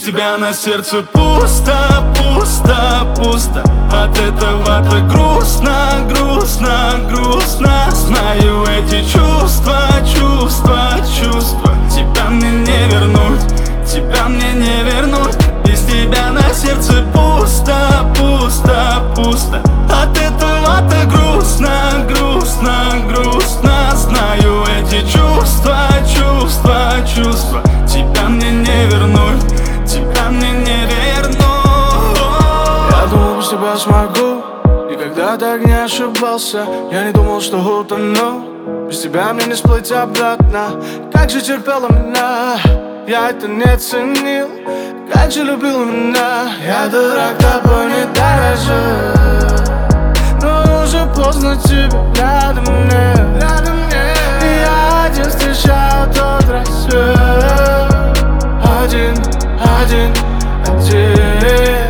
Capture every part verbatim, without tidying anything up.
тебя на сердце пусто, пусто, пусто. От этого так грустно, грустно, грустно. Знаю эти чувства, чувства, чувства. Тебя мне не вернуть, тебя мне не вернуть. Без тебя на сердце пусто, пусто, пусто. От этого так грустно, грустно, грустно. Знаю эти чувства, чувства, чувства. Тебя мне не вернуть, тебя мне не вернуть. Я думал, без тебя смогу, никогда так не ошибался. Я не думал, что утону, без тебя мне не всплыть обратно. Как же терпела меня, я это не ценил. Как же любил меня, я дурак, тобой не дорожил. Но уже поздно, тебе рядом нет, рядом нет. И я один встречаю тот рассвет. Один, один, один.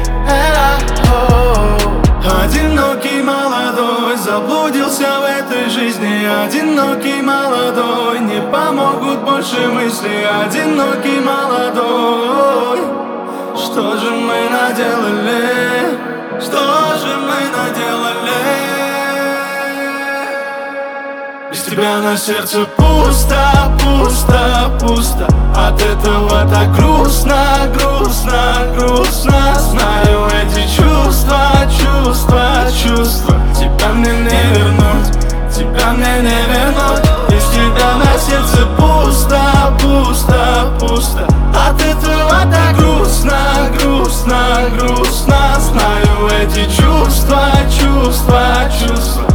Одинокий молодой заблудился в этой жизни. Одинокий молодой, не помогут больше мысли. Одинокий молодой, что же мы наделали? Что же мы наделали? Без тебя на сердце пусто, пусто, пусто. От этого так грустно, грустно, грустно. Знаю эти чувства, чувства, чувства. Тебя мне не вернуть, тебя мне не вернуть. Без тебя на сердце пусто, пусто, пусто. От этого так грустно, грустно, грустно. Знаю эти чувства, чувства, чувства.